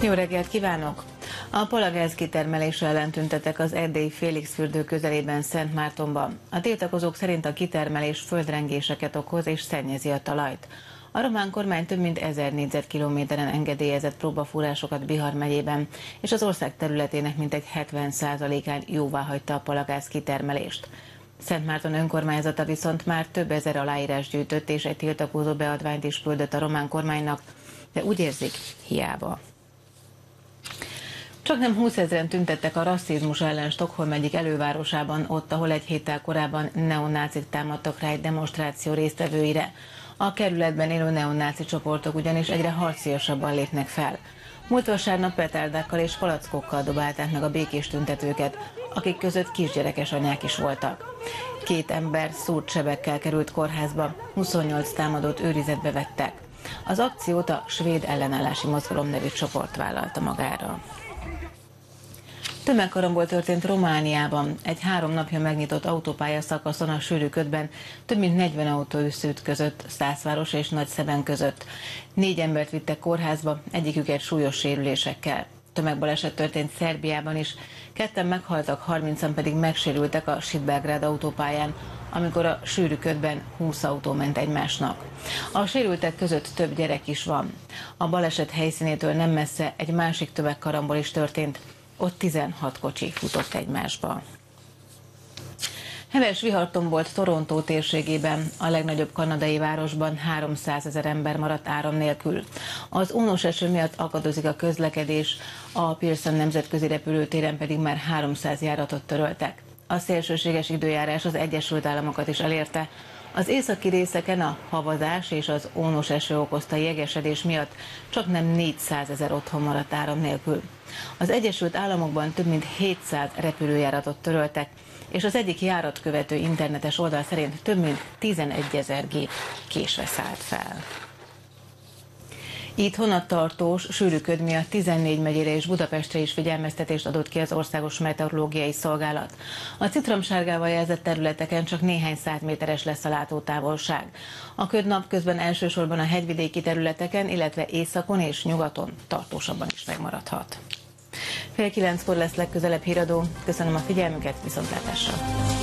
Jó reggelt kívánok! A palagáz kitermelése ellen tüntettek az erdélyi Félix-fürdő közelében Szentmártonban. A tiltakozók szerint a kitermelés földrengéseket okoz és szennyezi a talajt. A román kormány több mint 1000 négyzetkilométeren engedélyezett próbafúrásokat Bihar megyében, és az ország területének mintegy 70%-án jóváhagyta a palagáz kitermelést. Szentmárton önkormányzata viszont már több ezer aláírás gyűjtött és egy tiltakozó beadványt is küldött a román kormánynak, de úgy érzik, hiába. Csaknem 20 000-en tüntettek a rasszizmus ellen Stockholm egyik elővárosában, ott, ahol egy héttel korábban neonácik támadtak rá egy demonstráció résztvevőire. A kerületben élő neonáci csoportok ugyanis egyre harciasabban lépnek fel. Múlt vasárnap petárdákkal és palackokkal dobálták meg a békés tüntetőket, akik között kisgyerekes anyák is voltak. 2 ember szúrt sebekkel került kórházba, 28 támadót őrizetbe vettek. Az akciót a Svéd Ellenállási Mozgalom nevű csoport vállalta magára. Tömegkarambol történt Romániában. Egy 3 napja megnyitott autópálya szakaszon a sűrű ködben több mint 40 autó összeütközött Szászváros és Nagyszeben között. 4 embert vittek kórházba, egyiküket súlyos sérülésekkel. Tömegbaleset történt Szerbiában is, 2-en meghaltak, 30-an pedig megsérültek a Sziget-Belgrád autópályán, amikor a sűrű ködben 20 autó ment egymásnak. A sérültek között több gyerek is van. A baleset helyszínétől nem messze egy másik tömegkarambol is történt. Ott 16 kocsi futott egymásba. Heves vihar tombolt Toronto térségében, a legnagyobb kanadai városban 300 000 ember maradt áram nélkül. Az ónos eső miatt akadozik a közlekedés, a Pearson nemzetközi repülőtéren pedig már 300 járatot töröltek. A szélsőséges időjárás az Egyesült Államokat is elérte. Az északi részeken a havazás és az ónos eső okozta jegesedés miatt csaknem 400 000 otthon maradt áram nélkül. Az Egyesült Államokban több mint 700 repülőjáratot töröltek, és az egyik járatkövető internetes oldal szerint több mint 11 000 gép késve szállt fel. Itthon a tartós, sűrű köd miatt 14 megyére és Budapestre is figyelmeztetést adott ki az Országos Meteorológiai Szolgálat. A citromsárgával jelzett területeken csak néhány százméteres lesz a látótávolság. A köd napközben elsősorban a hegyvidéki területeken, illetve északon és nyugaton tartósabban is megmaradhat. 8:30 lesz legközelebb híradó. Köszönöm a figyelmüket, viszontlátásra!